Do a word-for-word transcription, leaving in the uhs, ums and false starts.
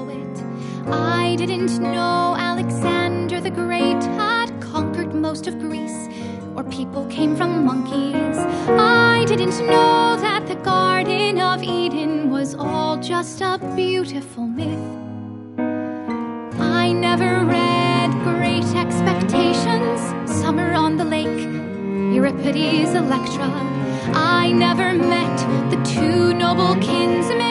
poet. I didn't know Alexander the Great had conquered most of Greece, or people came from monkeys. I didn't know that the Garden of Eden was all just a beautiful myth. I never read Great Expectations, Summer on the Lake, Euripides' Electra. I never met the two noble kinsmen